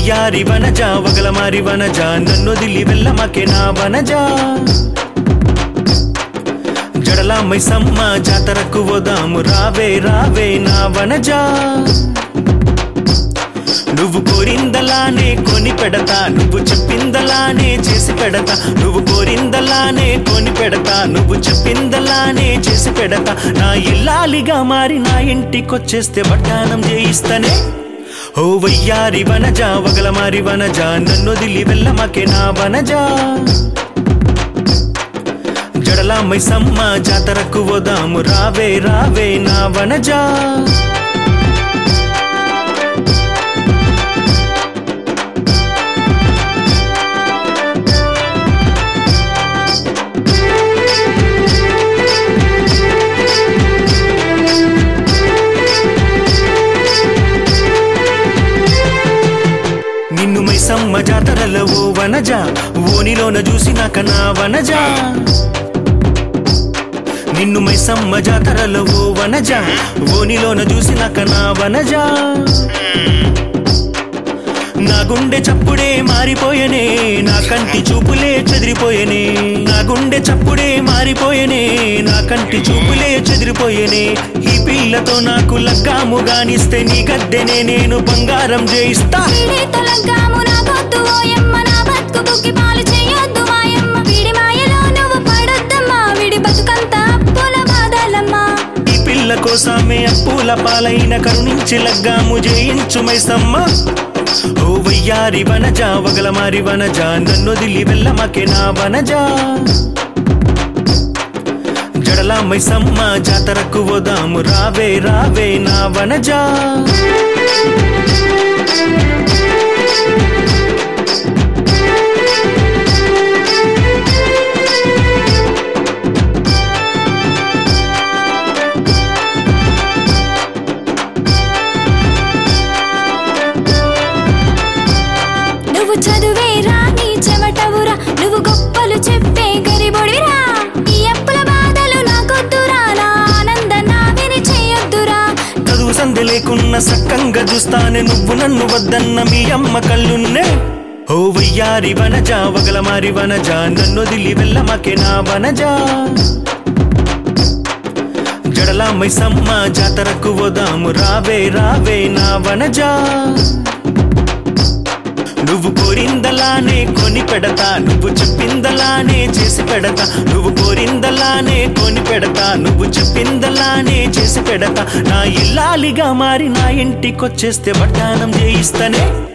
వయ్యారి వనజ వగలమారి వనజ నన్నొదిలి వెళ్ళమకే నా వనజ జడల మైసమ్మ జాతరకు పోదాము రావే రావే నా వనజ నువ్వు కోరిందలానే కొని పెడతా నువ్వు చెప్పిందలానే చేసి పెడతా నువ్వు కోరిందలానే కొని పెడతా నువ్వు చెప్పిందలానే చేసి పెడతా నా ఇల్లాలిగా మారి నా ఇంటికొచ్చేస్తే వడ్డానం చేయిస్తనే ఓ వయ్యారి వనజ వగలమారి వనజ నన్నొదిలి వెళ్ళమకే నా వనజ జడల మైసమ్మ జాతరకు పోదాము రావే రావే నా వనజ నిన్ను మైసమ్మ జాతరలో ఓ వనజ ఓనిలోన చూసినాక నా వనజ నిన్ను మైసమ్మ జాతరలో ఓ వనజ ఓనిలోన చూసినాక నా వనజ నా గుండె చప్పుడే మారిపోయనే నా కంటి చూపులే చెదిరిపోయనే నా గుండె చప్పుడే మారిపోయనే నా కంటి చూపులే చెదిరిపోయనే ఈ పిల్లతో నాకు లగ్గాము గానిస్తే నీ గద్దెనే నేను బంగారం చేయిస్తా ఈ పిల్ల కోసమే అప్పుల పాలైన కరుణించి లగ్గాము చేయించు మైసమ్మ ఓ వయ్యారి వనజ వగలమారి వనజ నన్నొదిలి వెళ్ళమకే నా వనజ జడల మైసమ్మ జాతరకు పోదాము రావే రావే నా వనజ చదువేరా నీ చెమటవురా నువ్వు గొప్పలు చెప్పే గరిబొడిరా ఈ అప్పుల బాధలు నాకొద్దురా నా ఆనంద నా విని చేయొద్దురా చదువు సంధి లేకున్న సక్కంగా చూస్తానే నువ్వు నన్ను వద్దన్న మీ అమ్మ కళ్ళున్నే ఓ వయ్యారి వనజ వగలమారి వనజ నన్నొదిలి వెళ్ళమకే నా వనజ జడల మైసమ్మ జాతరకు పోదాము రావే రావే నా వనజ నువ్వు కోరిందలానే కొని పెడతా నువ్వు చెప్పిందలానే చేసి పెడతా నువ్వు కోరిందలానే కొని పెడతా నువ్వు చెప్పిందలానే చేసి పెడతా నా ఇల్లాలిగా మారి నా ఇంటికొచ్చేస్తే వడ్డానం చేయిస్తనే